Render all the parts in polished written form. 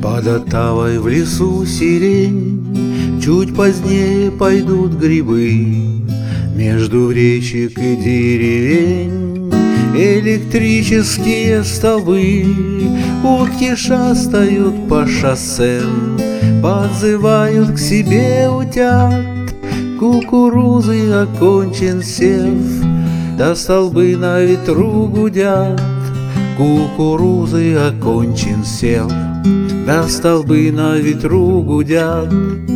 Под Оттавой в лесу сирень, чуть позднее пойдут грибы. Между речек и деревень электрические столбы. Утки шастают по шоссе, подзывают к себе утят. Кукурузы окончен сев, да столбы на ветру гудят. Кукурузы окончен сев, да столбы на ветру гудят.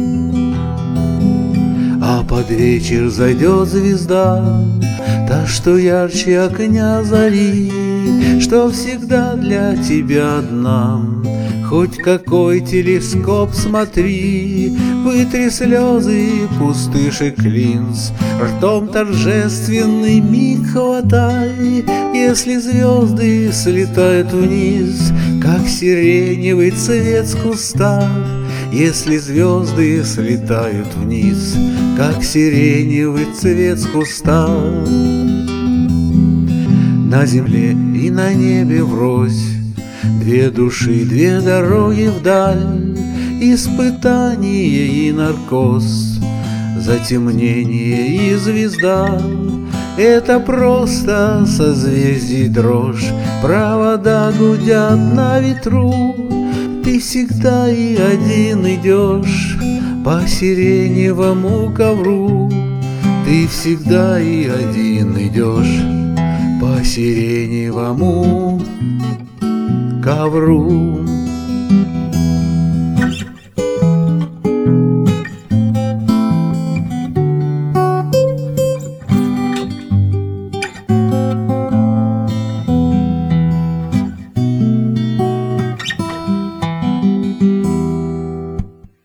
А под вечер зайдет звезда, та, что ярче огня зари, что всегда для тебя одна. Хоть какой телескоп смотри, вытри слезы пустышек линз, ртом торжественный миг хватай. Если звезды слетают вниз, как сиреневый цвет с куста, если звезды слетают вниз, как сиреневый цвет с куста. На земле и на небе врозь две души, две дороги вдаль, испытание и наркоз, затемнение и звезда. Это просто созвездий дрожь, провода гудят на ветру. Ты всегда и один идешь по сиреневому ковру. Ты всегда и один идешь по сиреневому ковру.